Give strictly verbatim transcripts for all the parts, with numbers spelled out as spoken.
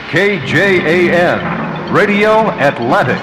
K J A N, Radio Atlantic.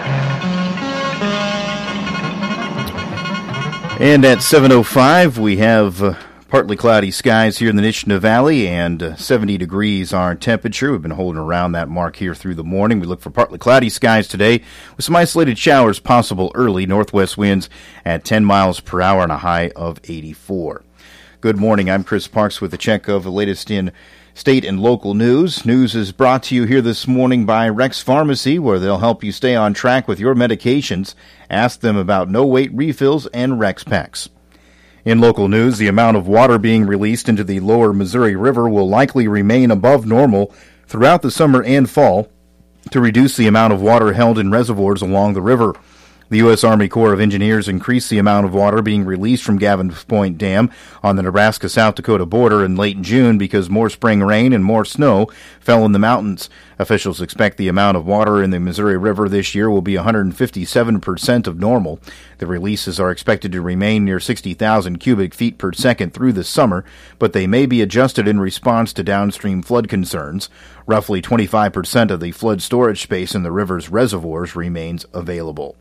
And at seven oh five, we have uh, partly cloudy skies here in the Nishna Valley, and uh, seventy degrees our temperature. We've been holding around that mark here through the morning. We look for partly cloudy skies today with some isolated showers possible early. Northwest winds at ten miles per hour and a high of eighty-four. Good morning. I'm Chris Parks with a check of the latest in state and local news. News is brought to you here this morning by Rex Pharmacy, where they'll help you stay on track with your medications. Ask them about no-wait refills and Rex packs. In local news, the amount of water being released into the lower Missouri River will likely remain above normal throughout the summer and fall to reduce the amount of water held in reservoirs along the river. The U S Army Corps of Engineers increased the amount of water being released from Gavins Point Dam on the Nebraska-South Dakota border in late June because more spring rain and more snow fell in the mountains. Officials expect the amount of water in the Missouri River this year will be one hundred fifty-seven percent of normal. The releases are expected to remain near sixty thousand cubic feet per second through the summer, but they may be adjusted in response to downstream flood concerns. Roughly twenty-five percent of the flood storage space in the river's reservoirs remains available.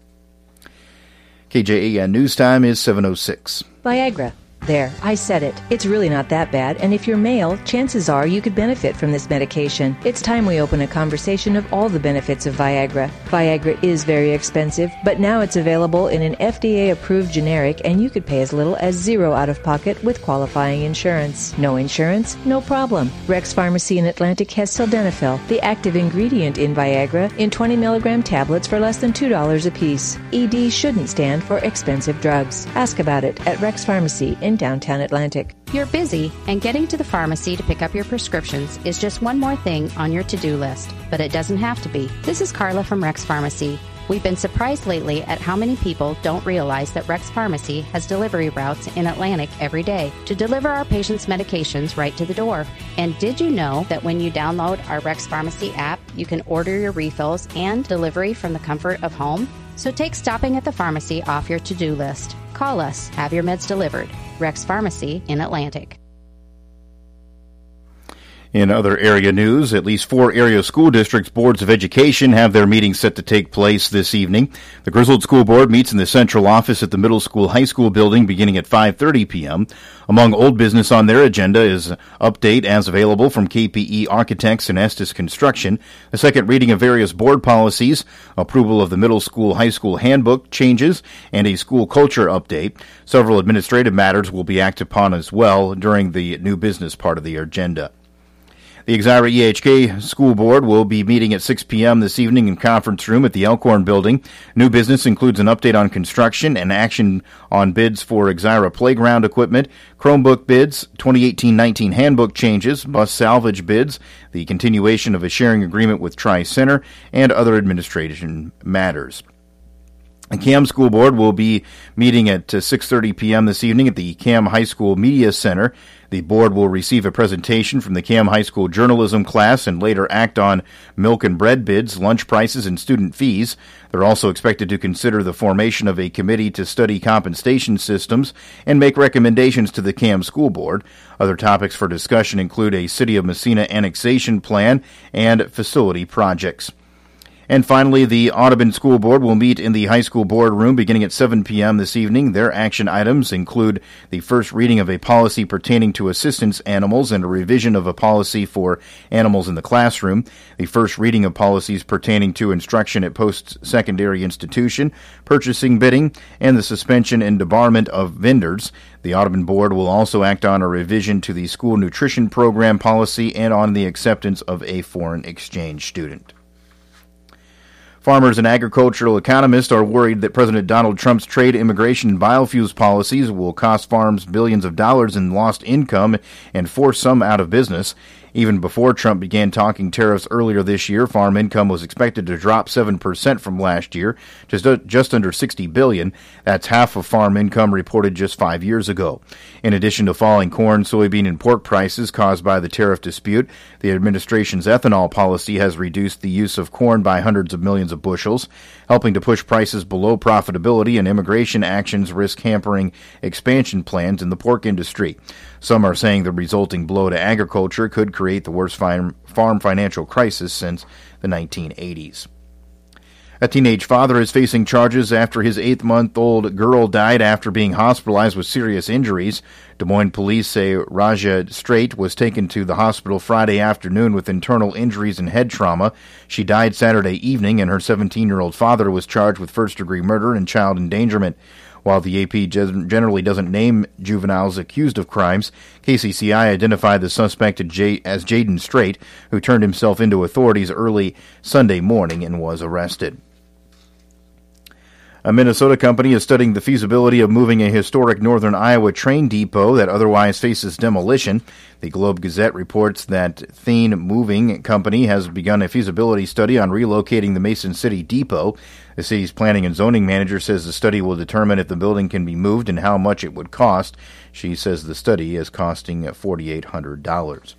K J A N News Time is seven oh six. Viagra. There, I said it. It's really not that bad, and if you're male, chances are you could benefit from this medication. It's time we open a conversation of all the benefits of Viagra. Viagra is very expensive, but now it's available in an F D A-approved generic, and you could pay as little as zero out of pocket with qualifying insurance. No insurance? No problem. Rex Pharmacy in Atlantic has sildenafil, the active ingredient in Viagra, in twenty milligram tablets for less than two dollars a piece. E D shouldn't stand for expensive drugs. Ask about it at Rex Pharmacy in downtown Atlantic. You're busy, and getting to the pharmacy to pick up your prescriptions is just one more thing on your to-do list, but it doesn't have to be. This is Carla from Rex Pharmacy. We've been surprised lately at how many people don't realize that Rex Pharmacy has delivery routes in Atlantic every day to deliver our patients' medications right to the door. And did you know that when you download our Rex Pharmacy app, you can order your refills and delivery from the comfort of home? So take stopping at the pharmacy off your to-do list. Call us. Have your meds delivered. Rex Pharmacy in Atlantic. In other area news, at least four area school districts' boards of education have their meetings set to take place this evening. The Griswold School Board meets in the central office at the middle school high school building beginning at five thirty p.m. Among old business on their agenda is update as available from K P E Architects and Estes Construction, a second reading of various board policies, approval of the middle school high school handbook changes, and a school culture update. Several administrative matters will be acted upon as well during the new business part of the agenda. The Exira E H K School Board will be meeting at six p.m. this evening in conference room at the Elkhorn Building. New business includes an update on construction and action on bids for Exira playground equipment, Chromebook bids, twenty eighteen nineteen handbook changes, bus salvage bids, the continuation of a sharing agreement with Tri-Center, and other administration matters. The C A M School Board will be meeting at uh, six thirty p.m. this evening at the C A M High School Media Center. The board will receive a presentation from the C A M High School journalism class and later act on milk and bread bids, lunch prices, and student fees. They're also expected to consider the formation of a committee to study compensation systems and make recommendations to the C A M School Board. Other topics for discussion include a City of Massena annexation plan and facility projects. And finally, the Audubon School Board will meet in the high school boardroom beginning at seven p.m. this evening. Their action items include the first reading of a policy pertaining to assistance animals and a revision of a policy for animals in the classroom, the first reading of policies pertaining to instruction at post-secondary institution, purchasing, bidding, and the suspension and debarment of vendors. The Audubon Board will also act on a revision to the school nutrition program policy and on the acceptance of a foreign exchange student. Farmers and agricultural economists are worried that President Donald Trump's trade, immigration, and biofuels policies will cost farms billions of dollars in lost income and force some out of business. Even before Trump began talking tariffs earlier this year, farm income was expected to drop seven percent from last year, just just under sixty billion dollars. That's half of farm income reported just five years ago. In addition to falling corn, soybean, and pork prices caused by the tariff dispute, the administration's ethanol policy has reduced the use of corn by hundreds of millions of bushels, helping to push prices below profitability, and immigration actions risk hampering expansion plans in the pork industry. Some are saying the resulting blow to agriculture could create create the worst farm financial crisis since the nineteen eighties. A teenage father is facing charges after his eight-month-old girl died after being hospitalized with serious injuries. Des Moines police say Raja Strait was taken to the hospital Friday afternoon with internal injuries and head trauma. She died Saturday evening, and her seventeen-year-old father was charged with first-degree murder and child endangerment. While the A P generally doesn't name juveniles accused of crimes, K C C I identified the suspect as Jaden Strait, who turned himself into authorities early Sunday morning and was arrested. A Minnesota company is studying the feasibility of moving a historic northern Iowa train depot that otherwise faces demolition. The Globe Gazette reports that Thien Moving Company has begun a feasibility study on relocating the Mason City depot. The city's planning and zoning manager says the study will determine if the building can be moved and how much it would cost. She says the study is costing four thousand eight hundred dollars.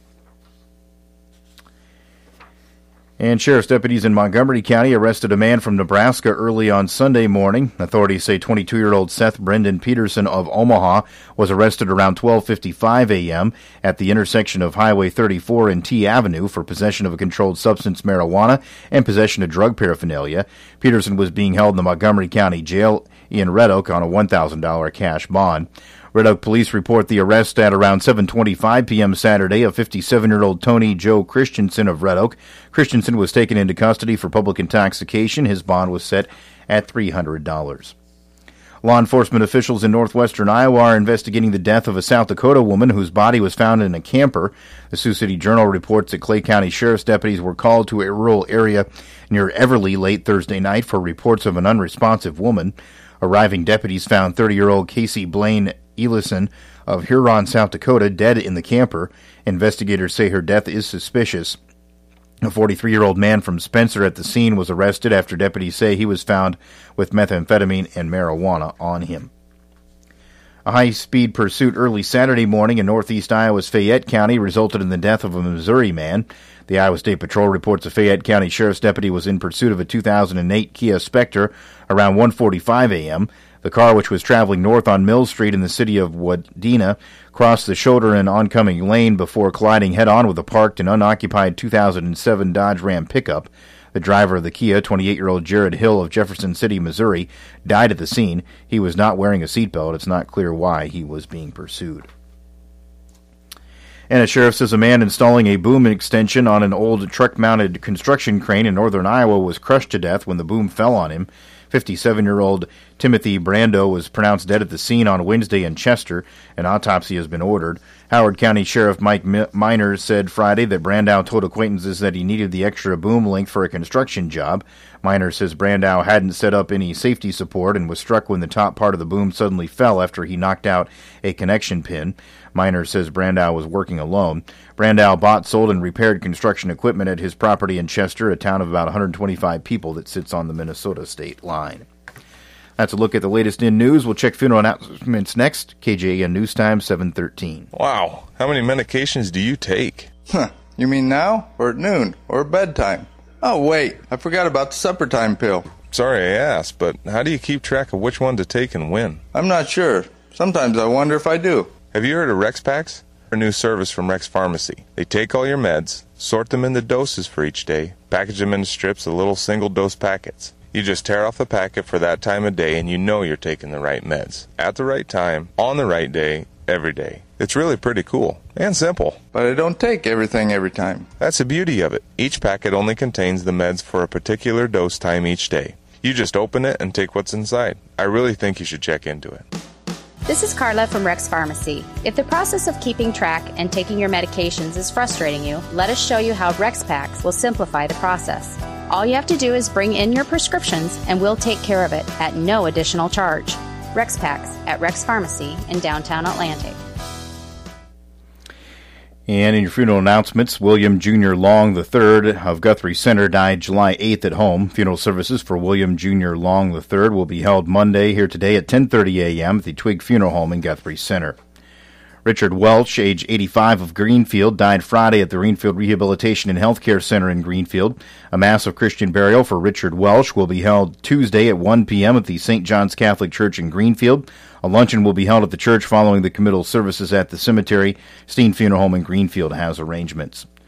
And sheriff's deputies in Montgomery County arrested a man from Nebraska early on Sunday morning. Authorities say twenty-two-year-old Seth Brendan Peterson of Omaha was arrested around twelve fifty-five a.m. at the intersection of Highway thirty-four and T Avenue for possession of a controlled substance, marijuana, and possession of drug paraphernalia. Peterson was being held in the Montgomery County Jail in Red Oak on a one thousand dollars cash bond. Red Oak police report the arrest at around seven twenty-five p.m. Saturday of fifty-seven-year-old Tony Joe Christensen of Red Oak. Christensen was taken into custody for public intoxication. His bond was set at three hundred dollars. Law enforcement officials in northwestern Iowa are investigating the death of a South Dakota woman whose body was found in a camper. The Sioux City Journal reports that Clay County Sheriff's deputies were called to a rural area near Everly late Thursday night for reports of an unresponsive woman. Arriving deputies found thirty-year-old Casey Blaine Elison of Huron, South Dakota, dead in the camper. Investigators say her death is suspicious. A forty-three-year-old man from Spencer at the scene was arrested after deputies say he was found with methamphetamine and marijuana on him. A high-speed pursuit early Saturday morning in northeast Iowa's Fayette County resulted in the death of a Missouri man. The Iowa State Patrol reports a Fayette County Sheriff's deputy was in pursuit of a two thousand eight Kia Spectre around one forty-five a.m. The car, which was traveling north on Mill Street in the city of Wadena, crossed the shoulder and oncoming lane before colliding head-on with a parked and unoccupied two thousand seven Dodge Ram pickup. The driver of the Kia, twenty-eight-year-old Jared Hill of Jefferson City, Missouri, died at the scene. He was not wearing a seatbelt. It's not clear why he was being pursued. And a sheriff says a man installing a boom extension on an old truck-mounted construction crane in northern Iowa was crushed to death when the boom fell on him. fifty-seven-year-old Timothy Brando was pronounced dead at the scene on Wednesday in Chester. An autopsy has been ordered. Howard County Sheriff Mike Miner said Friday that Brandow told acquaintances that he needed the extra boom length for a construction job. Miner says Brandow hadn't set up any safety support and was struck when the top part of the boom suddenly fell after he knocked out a connection pin. Miner says Brandow was working alone. Brandow bought, sold, and repaired construction equipment at his property in Chester, a town of about one hundred twenty-five people that sits on the Minnesota state line. That's a look at the latest in news. We'll check funeral announcements next. K J A N News Time, seven thirteen. Wow. How many medications do you take? Huh. You mean now? Or at noon? Or at bedtime? Oh, wait. I forgot about the supper time pill. Sorry I asked, but how do you keep track of which one to take and when? I'm not sure. Sometimes I wonder if I do. Have you heard of RexPacks? A new service from Rex Pharmacy. They take all your meds, sort them into doses for each day, package them into strips of little single-dose packets. You just tear off the packet for that time of day and you know you're taking the right meds. At the right time, on the right day, every day. It's really pretty cool and simple. But I don't take everything every time. That's the beauty of it. Each packet only contains the meds for a particular dose time each day. You just open it and take what's inside. I really think you should check into it. This is Carla from Rex Pharmacy. If the process of keeping track and taking your medications is frustrating you, let us show you how RexPacks will simplify the process. All you have to do is bring in your prescriptions and we'll take care of it at no additional charge. RexPacks at Rex Pharmacy in downtown Atlantic. And in your funeral announcements, William Junior Long the third of Guthrie Center died July eighth at home. Funeral services for William Junior Long the third will be held Monday here today at ten thirty a.m. at the Twig Funeral Home in Guthrie Center. Richard Welch, age eighty-five, of Greenfield, died Friday at the Greenfield Rehabilitation and Healthcare Center in Greenfield. A mass of Christian burial for Richard Welch will be held Tuesday at one p.m. at the Saint John's Catholic Church in Greenfield. A luncheon will be held at the church following the committal services at the cemetery. Steen Funeral Home in Greenfield has arrangements.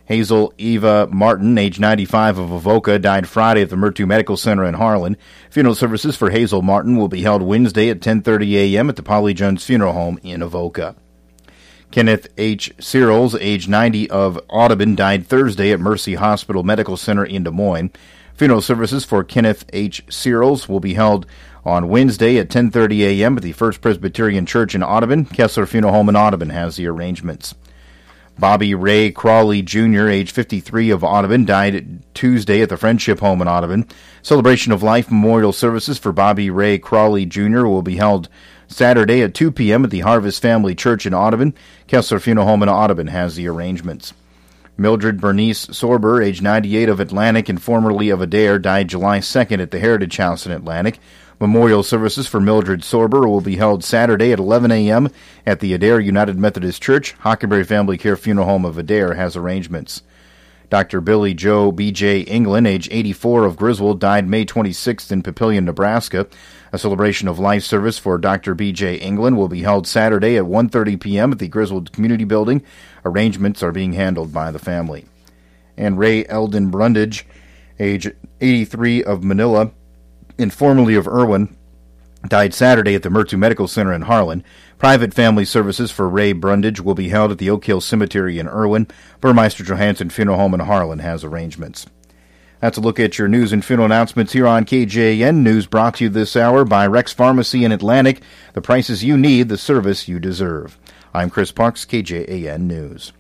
Hazel Eva Martin, age ninety-five, of Avoca, died Friday at the Murtu Medical Center in Harlan. Funeral services for Hazel Martin will be held Wednesday at ten thirty a.m. at the Polly Jones Funeral Home in Avoca. Kenneth H. Searles, age ninety, of Audubon, died Thursday at Mercy Hospital Medical Center in Des Moines. Funeral services for Kenneth H. Searles will be held on Wednesday at ten thirty a.m. at the First Presbyterian Church in Audubon. Kessler Funeral Home in Audubon has the arrangements. Bobby Ray Crawley, Junior, age fifty-three, of Audubon, died Tuesday at the Friendship Home in Audubon. Celebration of Life memorial services for Bobby Ray Crawley, Junior will be held Saturday at two p.m. at the Harvest Family Church in Audubon. Kessler Funeral Home in Audubon has the arrangements. Mildred Bernice Sorber, age ninety-eight, of Atlantic and formerly of Adair, died July second at the Heritage House in Atlantic. Memorial services for Mildred Sorber will be held Saturday at eleven a.m. at the Adair United Methodist Church. Hockenberry Family Care Funeral Home of Adair has arrangements. Doctor Billy Joe B J. England, age eighty-four, of Griswold, died May twenty-sixth in Papillion, Nebraska. A celebration of life service for Doctor B J. England will be held Saturday at one thirty p.m. at the Griswold Community Building. Arrangements are being handled by the family. And Ray Eldon Brundage, age eighty-three, of Manila, and formerly of Irwin, died Saturday at the Murtu Medical Center in Harlan. Private family services for Ray Brundage will be held at the Oak Hill Cemetery in Irwin. Burmeister Johansson Funeral Home in Harlan has arrangements. That's a look at your news and funeral announcements here on K J A N. News brought to you this hour by Rex Pharmacy in Atlantic. The prices you need, the service you deserve. I'm Chris Parks, K J A N News.